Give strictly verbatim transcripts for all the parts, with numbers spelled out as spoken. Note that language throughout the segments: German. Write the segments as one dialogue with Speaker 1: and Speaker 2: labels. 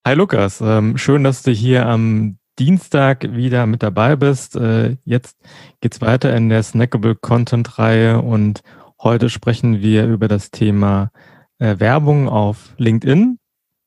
Speaker 1: Hi Lukas, ähm, schön, dass du hier am Dienstag wieder mit dabei bist. Äh, jetzt geht's weiter in der Snackable Content Reihe und heute sprechen wir über das Thema äh, Werbung auf LinkedIn.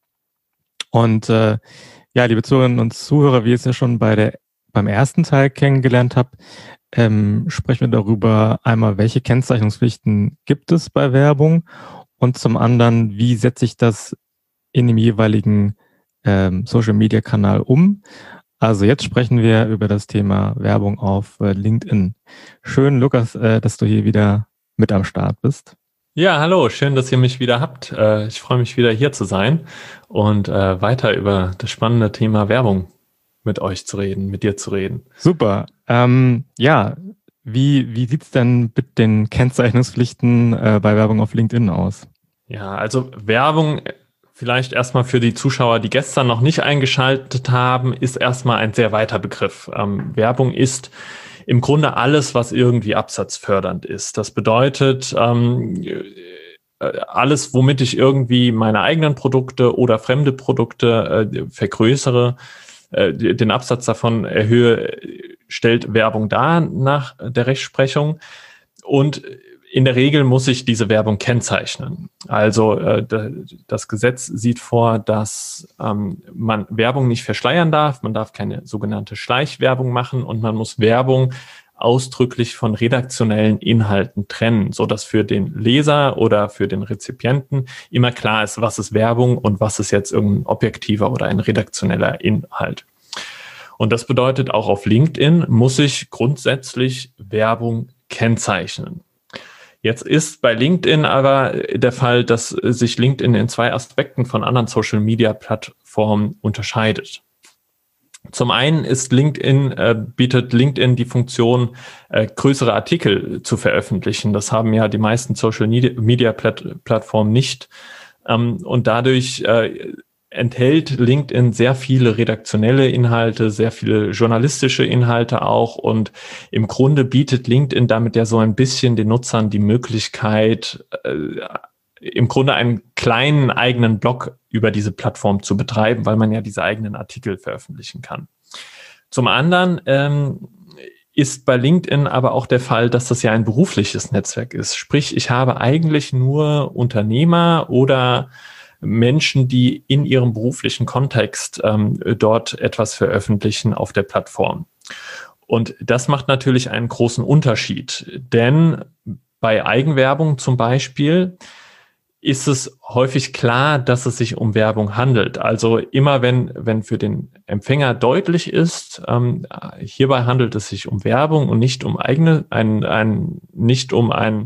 Speaker 1: Und äh, ja, liebe Zuhörerinnen und Zuhörer, wie ihr es ja schon bei der, beim ersten Teil kennengelernt habt, ähm, sprechen wir darüber einmal, welche Kennzeichnungspflichten gibt es bei Werbung und zum anderen, wie setze ich das in dem jeweiligen ähm, Social-Media-Kanal um. Also jetzt sprechen wir über das Thema Werbung auf äh, LinkedIn. Schön, Lukas, äh, dass du hier wieder mit am Start bist.
Speaker 2: Ja, hallo, schön, dass ihr mich wieder habt. Äh, ich freue mich wieder hier zu sein und äh, weiter über das spannende Thema Werbung mit euch zu reden, mit dir zu reden.
Speaker 1: Super. Ähm, ja, wie, wie sieht es denn mit den Kennzeichnungspflichten äh, bei Werbung auf LinkedIn aus?
Speaker 2: Ja, also Werbung, vielleicht erstmal für die Zuschauer, die gestern noch nicht eingeschaltet haben, ist erstmal ein sehr weiter Begriff. Ähm, Werbung ist im Grunde alles, was irgendwie absatzfördernd ist. Das bedeutet, ähm, alles, womit ich irgendwie meine eigenen Produkte oder fremde Produkte äh, vergrößere, äh, den Absatz davon erhöhe, stellt Werbung dar nach der Rechtsprechung. Und in der Regel muss ich diese Werbung kennzeichnen. Also äh, das Gesetz sieht vor, dass ähm, man Werbung nicht verschleiern darf, man darf keine sogenannte Schleichwerbung machen und man muss Werbung ausdrücklich von redaktionellen Inhalten trennen, so dass für den Leser oder für den Rezipienten immer klar ist, was ist Werbung und was ist jetzt irgendein objektiver oder ein redaktioneller Inhalt. Und das bedeutet, auch auf LinkedIn muss ich grundsätzlich Werbung kennzeichnen. Jetzt ist bei LinkedIn aber der Fall, dass sich LinkedIn in zwei Aspekten von anderen Social-Media-Plattformen unterscheidet. Zum einen ist LinkedIn, äh, bietet LinkedIn die Funktion, äh, größere Artikel zu veröffentlichen. Das haben ja die meisten Social-Media-Plattformen nicht. Ähm, und dadurch äh, enthält LinkedIn sehr viele redaktionelle Inhalte, sehr viele journalistische Inhalte auch. Und im Grunde bietet LinkedIn damit ja so ein bisschen den Nutzern die Möglichkeit, äh, im Grunde einen kleinen eigenen Blog über diese Plattform zu betreiben, weil man ja diese eigenen Artikel veröffentlichen kann. Zum anderen ähm, ist bei LinkedIn aber auch der Fall, dass das ja ein berufliches Netzwerk ist. Sprich, ich habe eigentlich nur Unternehmer oder Menschen, die in ihrem beruflichen Kontext ähm, dort etwas veröffentlichen auf der Plattform. Und das macht natürlich einen großen Unterschied, denn bei Eigenwerbung zum Beispiel ist es häufig klar, dass es sich um Werbung handelt. Also immer wenn, wenn für den Empfänger deutlich ist, ähm, hierbei handelt es sich um Werbung und nicht um eigene, ein, ein, nicht um ein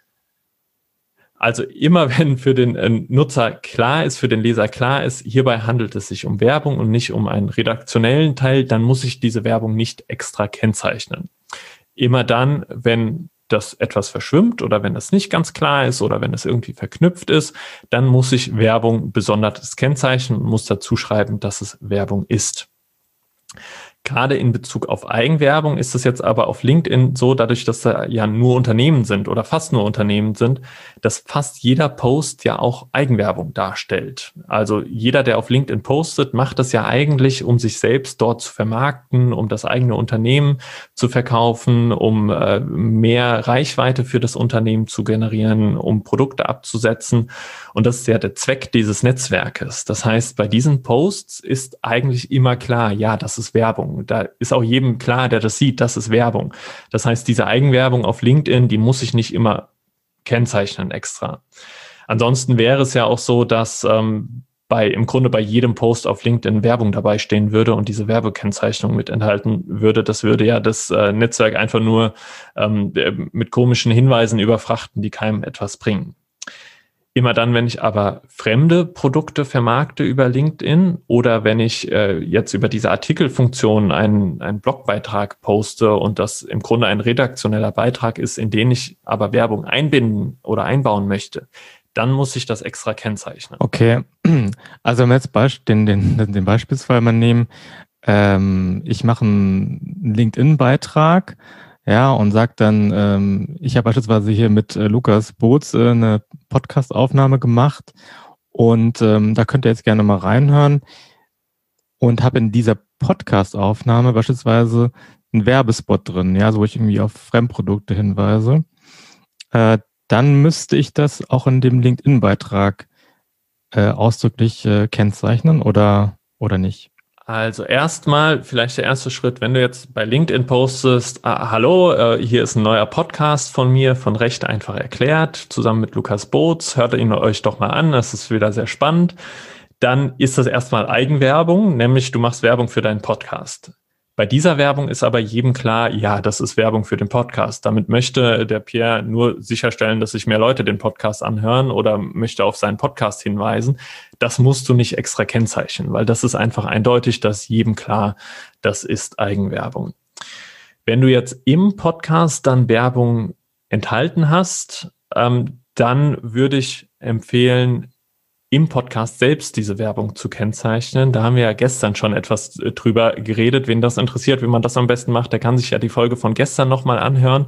Speaker 2: Also immer wenn für den Nutzer klar ist, für den Leser klar ist, hierbei handelt es sich um Werbung und nicht um einen redaktionellen Teil, dann muss ich diese Werbung nicht extra kennzeichnen. Immer dann, wenn das etwas verschwimmt oder wenn es nicht ganz klar ist oder wenn es irgendwie verknüpft ist, dann muss ich Werbung besonders kennzeichnen und muss dazu schreiben, dass es Werbung ist. Gerade in Bezug auf Eigenwerbung ist es jetzt aber auf LinkedIn so, dadurch, dass da ja nur Unternehmen sind oder fast nur Unternehmen sind, dass fast jeder Post ja auch Eigenwerbung darstellt. Also jeder, der auf LinkedIn postet, macht das ja eigentlich, um sich selbst dort zu vermarkten, um das eigene Unternehmen zu verkaufen, um äh, mehr Reichweite für das Unternehmen zu generieren, um Produkte abzusetzen. Und das ist ja der Zweck dieses Netzwerkes. Das heißt, bei diesen Posts ist eigentlich immer klar, ja, das ist Werbung. Da ist auch jedem klar, der das sieht, das ist Werbung. Das heißt, diese Eigenwerbung auf LinkedIn, die muss ich nicht immer kennzeichnen extra. Ansonsten wäre es ja auch so, dass ähm, bei im Grunde bei jedem Post auf LinkedIn Werbung dabei stehen würde und diese Werbekennzeichnung mit enthalten würde. Das würde ja das äh, Netzwerk einfach nur ähm, mit komischen Hinweisen überfrachten, die keinem etwas bringen. Immer dann, wenn ich aber fremde Produkte vermarkte über LinkedIn oder wenn ich äh, jetzt über diese Artikelfunktion einen, einen Blogbeitrag poste und das im Grunde ein redaktioneller Beitrag ist, in den ich aber Werbung einbinden oder einbauen möchte, dann muss ich das extra kennzeichnen.
Speaker 1: Okay, also wenn wir jetzt Beisp- den, den, den Beispielsfall mal nehmen, ähm, ich mache einen LinkedIn-Beitrag, ja, und sagt dann, ähm, ich habe beispielsweise hier mit äh, Lukas Boots äh, eine Podcast-Aufnahme gemacht und ähm, da könnt ihr jetzt gerne mal reinhören. und habe in dieser Podcast-Aufnahme beispielsweise einen Werbespot drin, ja, so wo ich irgendwie auf Fremdprodukte hinweise, äh, dann müsste ich das auch in dem LinkedIn-Beitrag äh, ausdrücklich äh, kennzeichnen oder, oder nicht?
Speaker 2: Also erstmal vielleicht der erste Schritt, wenn du jetzt bei LinkedIn postest, ah, hallo, äh, hier ist ein neuer Podcast von mir, von Recht einfach erklärt, zusammen mit Lukas Boots, hört ihn euch doch mal an, das ist wieder sehr spannend. Dann ist das erstmal Eigenwerbung, nämlich du machst Werbung für deinen Podcast. Bei dieser Werbung ist aber jedem klar, ja, das ist Werbung für den Podcast. Damit möchte der Pierre nur sicherstellen, dass sich mehr Leute den Podcast anhören oder möchte auf seinen Podcast hinweisen. Das musst du nicht extra kennzeichnen, weil das ist einfach eindeutig, dass jedem klar, das ist Eigenwerbung. Wenn du jetzt im Podcast dann Werbung enthalten hast, ähm, dann würde ich empfehlen, im Podcast selbst diese Werbung zu kennzeichnen. Da haben wir ja gestern schon etwas drüber geredet. Wen das interessiert, wie man das am besten macht, der kann sich ja die Folge von gestern nochmal anhören.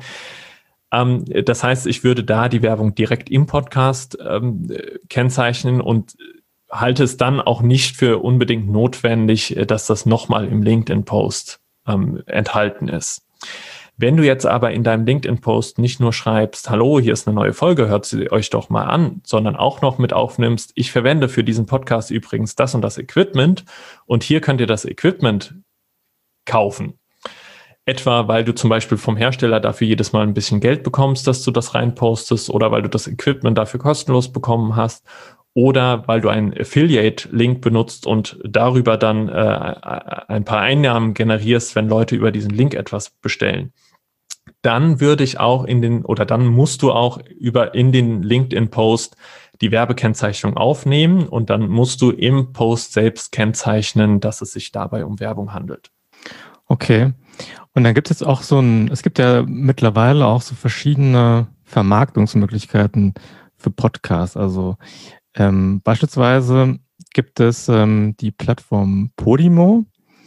Speaker 2: Ähm, das heißt, ich würde da die Werbung direkt im Podcast ähm, kennzeichnen und halte es dann auch nicht für unbedingt notwendig, dass das nochmal im LinkedIn-Post ähm, enthalten ist. Wenn du jetzt aber in deinem LinkedIn-Post nicht nur schreibst, hallo, hier ist eine neue Folge, hört sie euch doch mal an, sondern auch noch mit aufnimmst, ich verwende für diesen Podcast übrigens das und das Equipment und hier könnt ihr das Equipment kaufen. Etwa, weil du zum Beispiel vom Hersteller dafür jedes Mal ein bisschen Geld bekommst, dass du das reinpostest oder weil du das Equipment dafür kostenlos bekommen hast oder weil du einen Affiliate-Link benutzt und darüber dann äh, ein paar Einnahmen generierst, wenn Leute über diesen Link etwas bestellen. Dann würde ich auch in den, oder dann musst du auch über in den LinkedIn-Post die Werbekennzeichnung aufnehmen und dann musst du im Post selbst kennzeichnen, dass es sich dabei um Werbung handelt.
Speaker 1: Okay. Und dann gibt es jetzt auch so ein, es gibt ja mittlerweile auch so verschiedene Vermarktungsmöglichkeiten für Podcasts. Also ähm, beispielsweise gibt es ähm, die Plattform Podimo.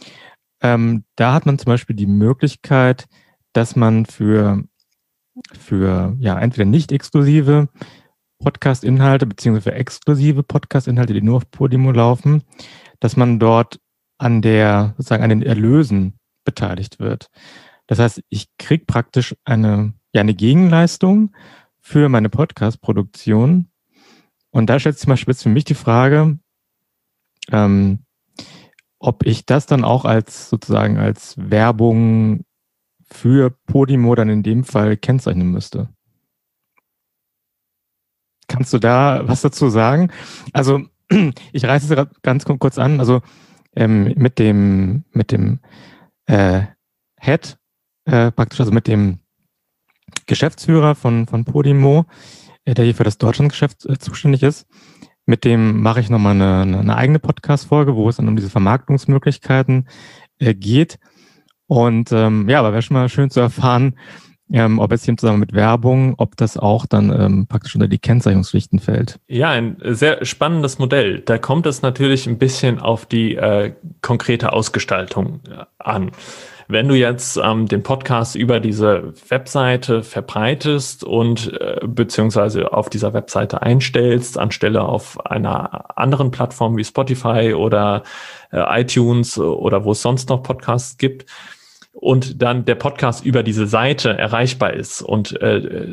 Speaker 1: Ähm, da hat man zum Beispiel die Möglichkeit, dass man für, für ja entweder nicht exklusive Podcast-Inhalte beziehungsweise für exklusive Podcast-Inhalte, die nur auf Podimo laufen, dass man dort an der sozusagen an den Erlösen beteiligt wird. Das heißt, ich kriege praktisch eine ja eine Gegenleistung für meine Podcast-Produktion. Und da stellt sich zum Beispiel jetzt für mich die Frage, ähm, ob ich das dann auch als sozusagen als Werbung für Podimo dann in dem Fall kennzeichnen müsste. Kannst du da was dazu sagen? Also ich reiße es ganz kurz an. Also ähm, mit dem mit dem äh, Head äh, praktisch, also mit dem Geschäftsführer von von Podimo, äh, der hier für das Deutschlandgeschäft äh, zuständig ist. Mit dem mache ich nochmal eine, eine eigene Podcast-Folge, wo es dann um diese Vermarktungsmöglichkeiten äh, geht. Und ähm, ja, aber wäre schon mal schön zu erfahren, ähm, ob jetzt hier zusammen mit Werbung, ob das auch dann ähm, praktisch unter die Kennzeichnungspflichten fällt.
Speaker 2: Ja, ein sehr spannendes Modell. Da kommt es natürlich ein bisschen auf die äh, konkrete Ausgestaltung äh, an. Wenn du jetzt ähm, den Podcast über diese Webseite verbreitest und äh, beziehungsweise auf dieser Webseite einstellst, anstelle auf einer anderen Plattform wie Spotify oder äh, iTunes oder wo es sonst noch Podcasts gibt, und dann der Podcast über diese Seite erreichbar ist und äh,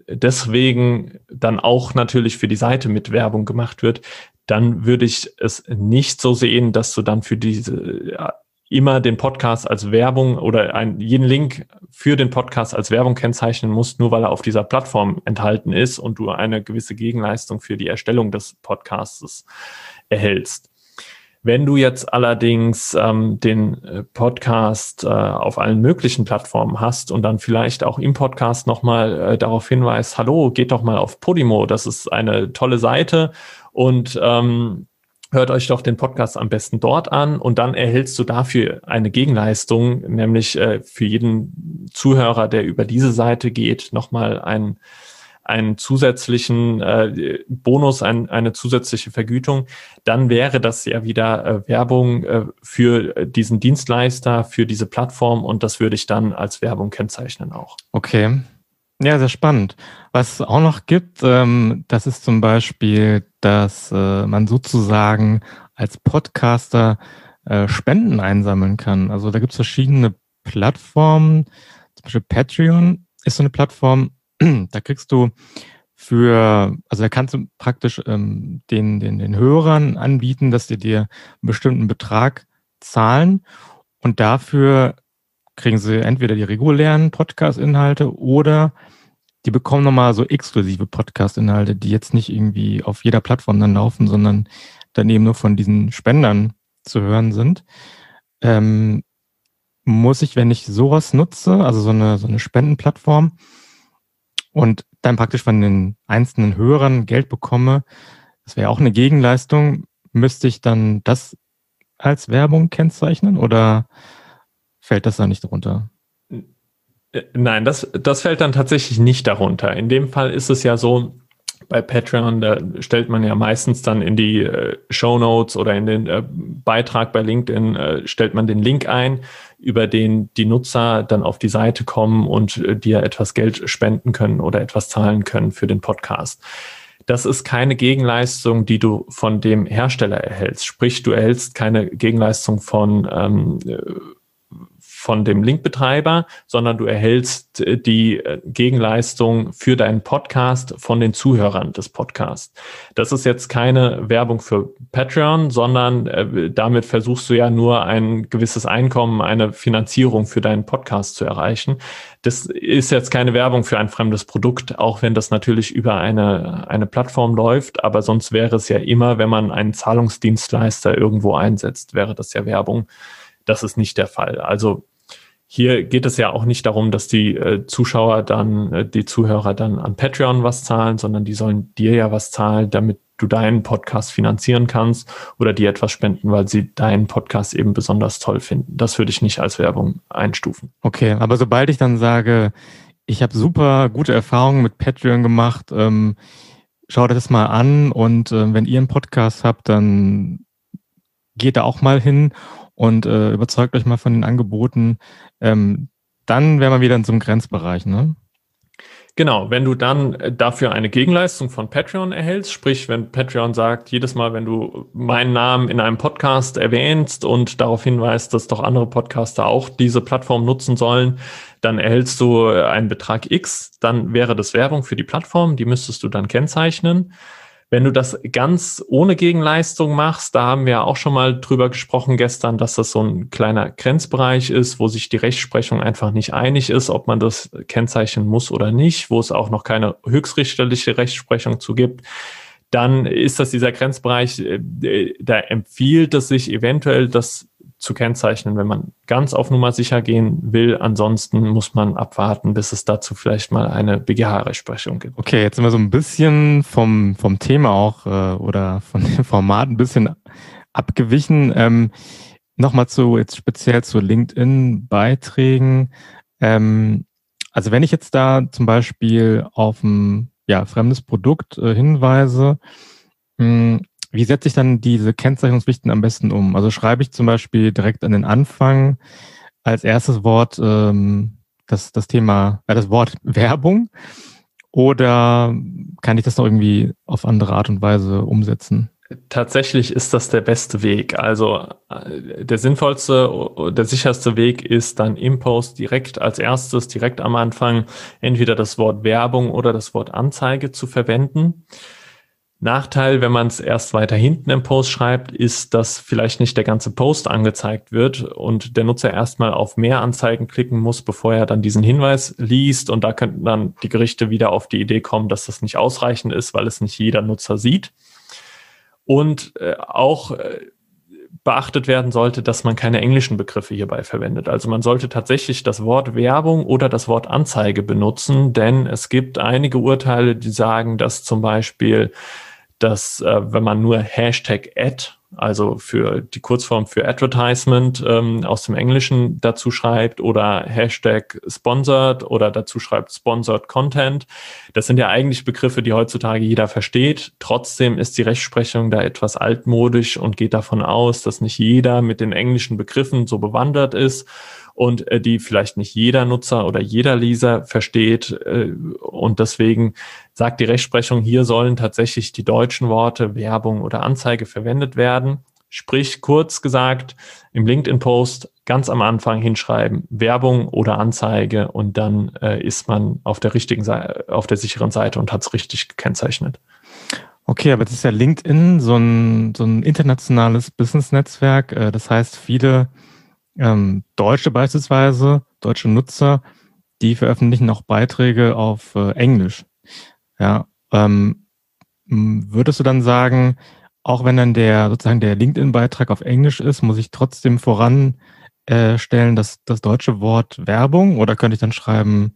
Speaker 2: deswegen dann auch natürlich für die Seite mit Werbung gemacht wird, dann würde ich es nicht so sehen, dass du dann für diese ja, immer den Podcast als Werbung oder ein, jeden Link für den Podcast als Werbung kennzeichnen musst, nur weil er auf dieser Plattform enthalten ist und du eine gewisse Gegenleistung für die Erstellung des Podcasts erhältst. Wenn du jetzt allerdings ähm, den äh, Podcast äh, auf allen möglichen Plattformen hast und dann vielleicht auch im Podcast nochmal äh, darauf hinweist, hallo, geht doch mal auf Podimo, das ist eine tolle Seite und ähm, hört euch doch den Podcast am besten dort an und dann erhältst du dafür eine Gegenleistung, nämlich äh, für jeden Zuhörer, der über diese Seite geht, nochmal ein einen zusätzlichen äh, Bonus, ein, eine zusätzliche Vergütung, dann wäre das ja wieder äh, Werbung äh, für diesen Dienstleister, für diese Plattform und das würde ich dann als Werbung kennzeichnen auch.
Speaker 1: Okay, ja, sehr spannend. Was es auch noch gibt, ähm, das ist zum Beispiel, dass äh, man sozusagen als Podcaster äh, Spenden einsammeln kann. Also da gibt es verschiedene Plattformen, zum Beispiel Patreon ist so eine Plattform, da kriegst du für, also da kannst du praktisch ähm, den, den, den Hörern anbieten, dass die dir einen bestimmten Betrag zahlen und dafür kriegen sie entweder die regulären Podcast-Inhalte oder die bekommen nochmal so exklusive Podcast-Inhalte, die jetzt nicht irgendwie auf jeder Plattform dann laufen, sondern dann eben nur von diesen Spendern zu hören sind. Ähm, muss ich, wenn ich sowas nutze, also so eine, so eine Spendenplattform und dann praktisch von den einzelnen Hörern Geld bekomme, das wäre auch eine Gegenleistung, müsste ich dann das als Werbung kennzeichnen oder fällt das da nicht drunter?
Speaker 2: Nein, das, das fällt dann tatsächlich nicht darunter. In dem Fall ist es ja so, bei Patreon, da stellt man ja meistens dann in die äh, Shownotes oder in den äh, Beitrag bei LinkedIn, äh, stellt man den Link ein, über den die Nutzer dann auf die Seite kommen und äh, dir etwas Geld spenden können oder etwas zahlen können für den Podcast. Das ist keine Gegenleistung, die du von dem Hersteller erhältst. Sprich, du erhältst keine Gegenleistung von ähm, von dem Linkbetreiber, sondern du erhältst die Gegenleistung für deinen Podcast von den Zuhörern des Podcasts. Das ist jetzt keine Werbung für Patreon, sondern äh, damit versuchst du ja nur ein gewisses Einkommen, eine Finanzierung für deinen Podcast zu erreichen. Das ist jetzt keine Werbung für ein fremdes Produkt, auch wenn das natürlich über eine, eine Plattform läuft, aber sonst wäre es ja immer, wenn man einen Zahlungsdienstleister irgendwo einsetzt, wäre das ja Werbung. Das ist nicht der Fall. Also hier geht es ja auch nicht darum, dass die äh, Zuschauer dann, äh, die Zuhörer dann an Patreon was zahlen, sondern die sollen dir ja was zahlen, damit du deinen Podcast finanzieren kannst oder dir etwas spenden, weil sie deinen Podcast eben besonders toll finden. Das würde ich nicht als Werbung einstufen.
Speaker 1: Okay, aber sobald ich dann sage, ich habe super gute Erfahrungen mit Patreon gemacht, ähm, schaut das mal an und äh, wenn ihr einen Podcast habt, dann geht da auch mal hin und äh, überzeugt euch mal von den Angeboten, ähm, dann wäre man wieder in so einem Grenzbereich, ne?
Speaker 2: Genau, wenn du dann dafür eine Gegenleistung von Patreon erhältst, sprich, wenn Patreon sagt, jedes Mal, wenn du meinen Namen in einem Podcast erwähnst und darauf hinweist, dass doch andere Podcaster auch diese Plattform nutzen sollen, dann erhältst du einen Betrag X, dann wäre das Werbung für die Plattform, die müsstest du dann kennzeichnen. Wenn du das ganz ohne Gegenleistung machst, da haben wir auch schon mal drüber gesprochen gestern, dass das so ein kleiner Grenzbereich ist, wo sich die Rechtsprechung einfach nicht einig ist, ob man das kennzeichnen muss oder nicht, wo es auch noch keine höchstrichterliche Rechtsprechung zu gibt. Dann ist das dieser Grenzbereich, da empfiehlt es sich eventuell, das zu kennzeichnen, wenn man ganz auf Nummer sicher gehen will. Ansonsten muss man abwarten, bis es dazu vielleicht mal eine B G H-Rechtsprechung gibt.
Speaker 1: Okay, jetzt sind wir so ein bisschen vom, vom Thema auch äh, oder von dem Format ein bisschen abgewichen. Ähm, Nochmal zu, jetzt speziell zu LinkedIn-Beiträgen. Ähm, also wenn ich jetzt da zum Beispiel auf ein ja, fremdes Produkt äh, hinweise, mh, wie setze ich dann diese Kennzeichnungspflichten am besten um? Also schreibe ich zum Beispiel direkt an den Anfang als erstes Wort ähm, das, das Thema, äh, das Wort Werbung oder kann ich das noch irgendwie auf andere Art und Weise umsetzen?
Speaker 2: Tatsächlich ist das der beste Weg. Also der sinnvollste, der sicherste Weg ist dann im Post direkt als erstes, direkt am Anfang entweder das Wort Werbung oder das Wort Anzeige zu verwenden. Nachteil, wenn man es erst weiter hinten im Post schreibt, ist, dass vielleicht nicht der ganze Post angezeigt wird und der Nutzer erstmal auf mehr Anzeigen klicken muss, bevor er dann diesen Hinweis liest. Und da könnten dann die Gerichte wieder auf die Idee kommen, dass das nicht ausreichend ist, weil es nicht jeder Nutzer sieht. Und äh, auch äh, beachtet werden sollte, dass man keine englischen Begriffe hierbei verwendet. Also man sollte tatsächlich das Wort Werbung oder das Wort Anzeige benutzen, denn es gibt einige Urteile, die sagen, dass zum Beispiel dass äh, wenn man nur Hashtag Ad, also für die Kurzform für Advertisement ähm, aus dem Englischen dazu schreibt oder Hashtag Sponsored oder dazu schreibt Sponsored Content, das sind ja eigentlich Begriffe, die heutzutage jeder versteht. Trotzdem ist die Rechtsprechung da etwas altmodisch und geht davon aus, dass nicht jeder mit den englischen Begriffen so bewandert ist und äh, die vielleicht nicht jeder Nutzer oder jeder Leser versteht. Äh, und deswegen sagt die Rechtsprechung, hier sollen tatsächlich die deutschen Worte Werbung oder Anzeige verwendet werden. Sprich, kurz gesagt, im LinkedIn-Post ganz am Anfang hinschreiben, Werbung oder Anzeige, und dann äh, ist man auf der richtigen Seite, auf der sicheren Seite und hat es richtig gekennzeichnet.
Speaker 1: Okay, aber jetzt ist ja LinkedIn so ein, so ein internationales Business-Netzwerk. Äh, das heißt, viele ähm, Deutsche beispielsweise, deutsche Nutzer, die veröffentlichen auch Beiträge auf äh, Englisch. Ja, ähm, würdest du dann sagen, auch wenn dann der sozusagen der LinkedIn-Beitrag auf Englisch ist, muss ich trotzdem voranstellen, äh, das, das deutsche Wort Werbung, oder könnte ich dann schreiben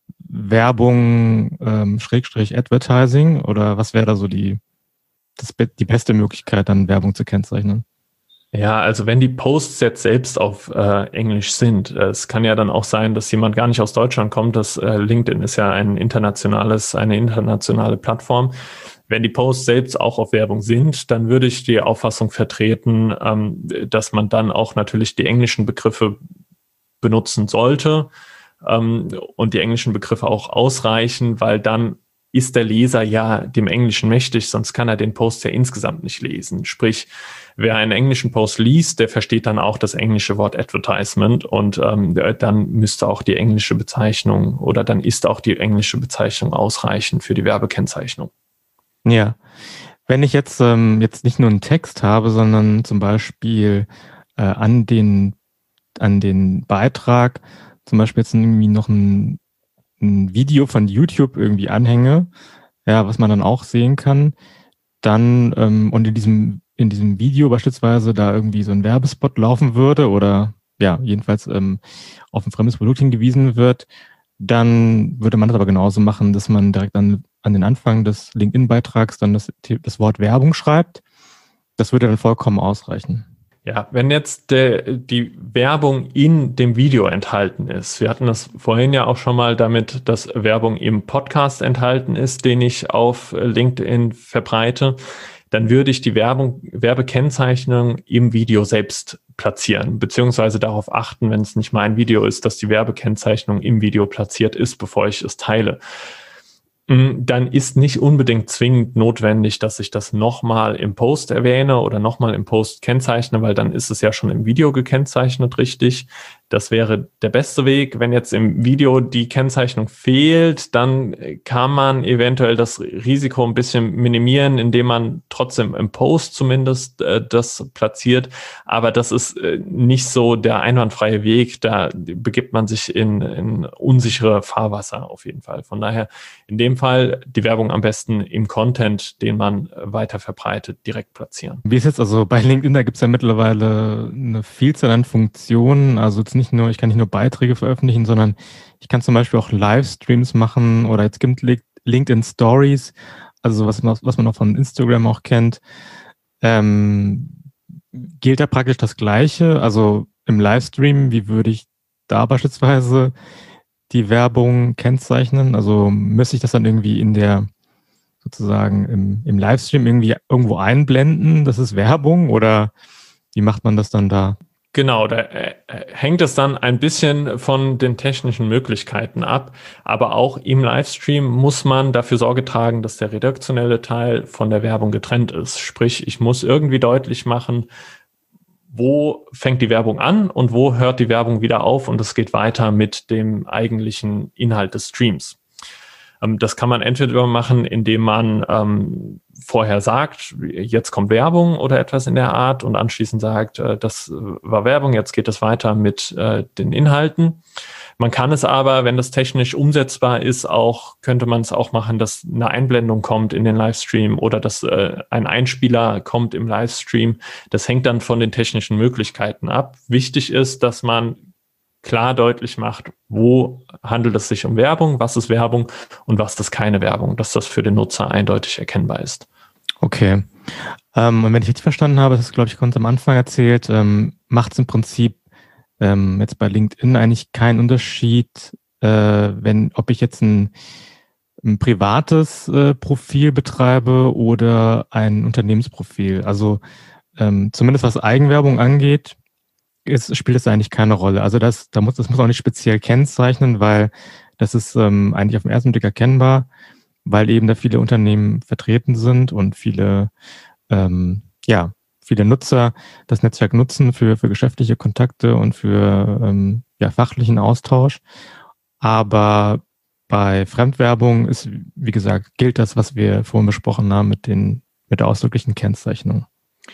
Speaker 1: Werbung ähm, Schrägstrich Advertising, oder was wäre da so die, das, die beste Möglichkeit, dann Werbung zu kennzeichnen?
Speaker 2: Ja, also wenn die Posts jetzt selbst auf äh, Englisch sind, äh, es kann ja dann auch sein, dass jemand gar nicht aus Deutschland kommt. Das äh, LinkedIn ist ja ein internationales, eine internationale Plattform. Wenn die Posts selbst auch auf Werbung sind, dann würde ich die Auffassung vertreten, ähm, dass man dann auch natürlich die englischen Begriffe benutzen sollte, ähm, und die englischen Begriffe auch ausreichen, weil dann ist der Leser ja dem Englischen mächtig, sonst kann er den Post ja insgesamt nicht lesen. Sprich, wer einen englischen Post liest, der versteht dann auch das englische Wort Advertisement, und ähm, dann müsste auch die englische Bezeichnung oder dann ist auch die englische Bezeichnung ausreichend für die Werbekennzeichnung.
Speaker 1: Ja, wenn ich jetzt ähm, jetzt nicht nur einen Text habe, sondern zum Beispiel äh, an den an den Beitrag zum Beispiel jetzt irgendwie noch ein, ein Video von YouTube irgendwie anhänge, ja, was man dann auch sehen kann, dann ähm, und in diesem in diesem Video beispielsweise da irgendwie so ein Werbespot laufen würde oder ja, jedenfalls ähm, auf ein fremdes Produkt hingewiesen wird, dann würde man das aber genauso machen, dass man direkt an, an den Anfang des LinkedIn-Beitrags dann das, das Wort Werbung schreibt. Das würde dann vollkommen ausreichen.
Speaker 2: Ja, wenn jetzt der, die Werbung in dem Video enthalten ist, wir hatten das vorhin ja auch schon mal damit, dass Werbung im Podcast enthalten ist, den ich auf LinkedIn verbreite, dann würde ich die Werbung, Werbekennzeichnung im Video selbst platzieren, beziehungsweise darauf achten, wenn es nicht mein Video ist, dass die Werbekennzeichnung im Video platziert ist, bevor ich es teile. Dann ist nicht unbedingt zwingend notwendig, dass ich das nochmal im Post erwähne oder nochmal im Post kennzeichne, weil dann ist es ja schon im Video gekennzeichnet, richtig. Das wäre der beste Weg. Wenn jetzt im Video die Kennzeichnung fehlt, dann kann man eventuell das Risiko ein bisschen minimieren, indem man trotzdem im Post zumindest äh, das platziert. Aber das ist äh, nicht so der einwandfreie Weg. Da begibt man sich in, in unsichere Fahrwasser auf jeden Fall. Von daher in dem Fall die Werbung am besten im Content, den man weiter verbreitet, direkt platzieren.
Speaker 1: Wie ist jetzt also bei LinkedIn, da gibt es ja mittlerweile eine Vielzahl an Funktionen. Also jetzt nicht nur, ich kann nicht nur Beiträge veröffentlichen, sondern ich kann zum Beispiel auch Livestreams machen, oder jetzt gibt LinkedIn Stories, also was man, was man auch von Instagram auch kennt. Ähm, gilt da praktisch das Gleiche? Also im Livestream, wie würde ich da beispielsweise die Werbung kennzeichnen? Also müsste ich das dann irgendwie in der, sozusagen im, im Livestream irgendwie irgendwo einblenden? Das ist Werbung, oder wie macht man das dann da?
Speaker 2: Genau, da äh, hängt es dann ein bisschen von den technischen Möglichkeiten ab. Aber auch im Livestream muss man dafür Sorge tragen, dass der redaktionelle Teil von der Werbung getrennt ist. Sprich, ich muss irgendwie deutlich machen, wo fängt die Werbung an und wo hört die Werbung wieder auf, und es geht weiter mit dem eigentlichen Inhalt des Streams. Ähm, das kann man entweder machen, indem man ähm, vorher sagt, jetzt kommt Werbung oder etwas in der Art, und anschließend sagt, äh, das war Werbung, jetzt geht es weiter mit äh, den Inhalten. Man kann es aber, wenn das technisch umsetzbar ist, auch könnte man es auch machen, dass eine Einblendung kommt in den Livestream oder dass äh, ein Einspieler kommt im Livestream. Das hängt dann von den technischen Möglichkeiten ab. Wichtig ist, dass man klar deutlich macht, wo handelt es sich um Werbung, was ist Werbung und was ist keine Werbung, dass das für den Nutzer eindeutig erkennbar ist.
Speaker 1: Okay. Ähm, und wenn ich richtig verstanden habe, das ist, glaube ich, ganz am Anfang erzählt, ähm, macht es im Prinzip ähm, jetzt bei LinkedIn eigentlich keinen Unterschied, äh, wenn, ob ich jetzt ein, ein privates äh, Profil betreibe oder ein Unternehmensprofil. Also ähm, zumindest was Eigenwerbung angeht, ist, spielt es eigentlich keine Rolle. Also das, da muss, das muss auch nicht speziell kennzeichnen, weil das ist ähm, eigentlich auf den ersten Blick erkennbar, weil eben da viele Unternehmen vertreten sind und viele, ähm, ja, viele Nutzer das Netzwerk nutzen für, für geschäftliche Kontakte und für ähm, ja, fachlichen Austausch. Aber bei Fremdwerbung ist, wie gesagt, gilt das, was wir vorhin besprochen haben mit den, mit der ausdrücklichen Kennzeichnung.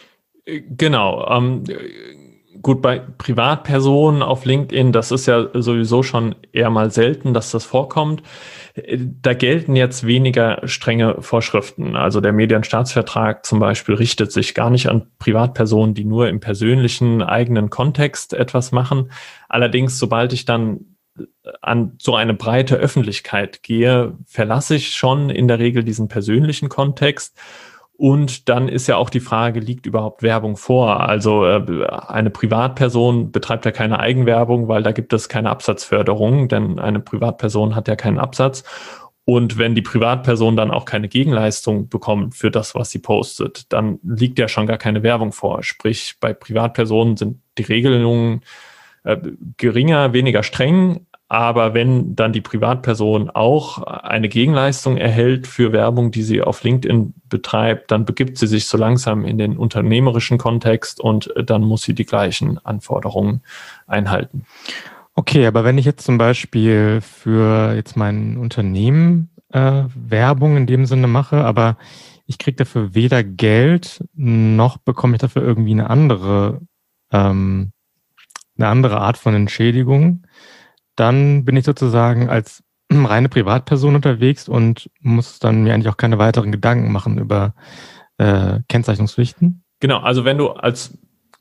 Speaker 2: Genau. Ähm, gut, bei Privatpersonen auf LinkedIn, das ist ja sowieso schon eher mal selten, dass das vorkommt. Da gelten jetzt weniger strenge Vorschriften. Also der Medienstaatsvertrag zum Beispiel richtet sich gar nicht an Privatpersonen, die nur im persönlichen eigenen Kontext etwas machen. Allerdings, sobald ich dann an so eine breite Öffentlichkeit gehe, verlasse ich schon in der Regel diesen persönlichen Kontext. Und dann ist ja auch die Frage, liegt überhaupt Werbung vor? Also äh, eine Privatperson betreibt ja keine Eigenwerbung, weil da gibt es keine Absatzförderung, denn eine Privatperson hat ja keinen Absatz. Und wenn die Privatperson dann auch keine Gegenleistung bekommt für das, was sie postet, dann liegt ja schon gar keine Werbung vor. Sprich, bei Privatpersonen sind die Regelungen äh, geringer, weniger streng. Aber wenn dann die Privatperson auch eine Gegenleistung erhält für Werbung, die sie auf LinkedIn betreibt, dann begibt sie sich so langsam in den unternehmerischen Kontext und dann muss sie die gleichen Anforderungen einhalten.
Speaker 1: Okay, aber wenn ich jetzt zum Beispiel für jetzt mein Unternehmen äh, Werbung in dem Sinne mache, aber ich kriege dafür weder Geld, noch bekomme ich dafür irgendwie eine andere, ähm, eine andere Art von Entschädigung, dann bin ich sozusagen als reine Privatperson unterwegs und muss dann mir eigentlich auch keine weiteren Gedanken machen über äh, Kennzeichnungspflichten.
Speaker 2: Genau, also wenn du als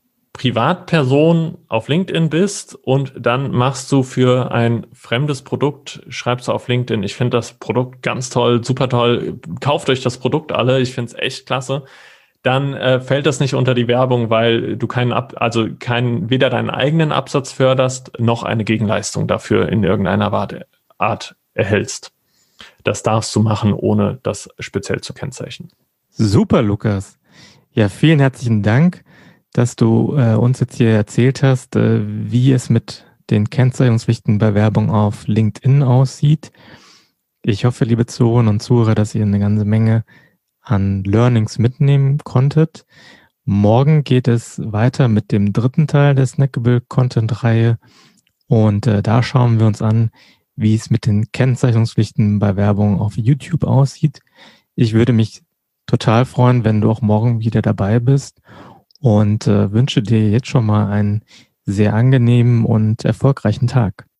Speaker 2: Privatperson auf LinkedIn bist und dann machst du für ein fremdes Produkt, schreibst du auf LinkedIn, ich finde das Produkt ganz toll, super toll, kauft euch das Produkt alle, ich finde es echt klasse, dann äh, fällt das nicht unter die Werbung, weil du keinen Ab- also keinen, weder deinen eigenen Absatz förderst, noch eine Gegenleistung dafür in irgendeiner Art erhältst. Das darfst du machen, ohne das speziell zu kennzeichnen.
Speaker 1: Super, Lukas. Ja, vielen herzlichen Dank, dass du äh, uns jetzt hier erzählt hast, äh, wie es mit den Kennzeichnungspflichten bei Werbung auf LinkedIn aussieht. Ich hoffe, liebe Zuhörerinnen und Zuhörer, dass ihr eine ganze Menge an Learnings mitnehmen konntet. Morgen geht es weiter mit dem dritten Teil der Snackable Content Reihe und äh, da schauen wir uns an, wie es mit den Kennzeichnungspflichten bei Werbung auf YouTube aussieht. Ich würde mich total freuen, wenn du auch morgen wieder dabei bist und äh, wünsche dir jetzt schon mal einen sehr angenehmen und erfolgreichen Tag.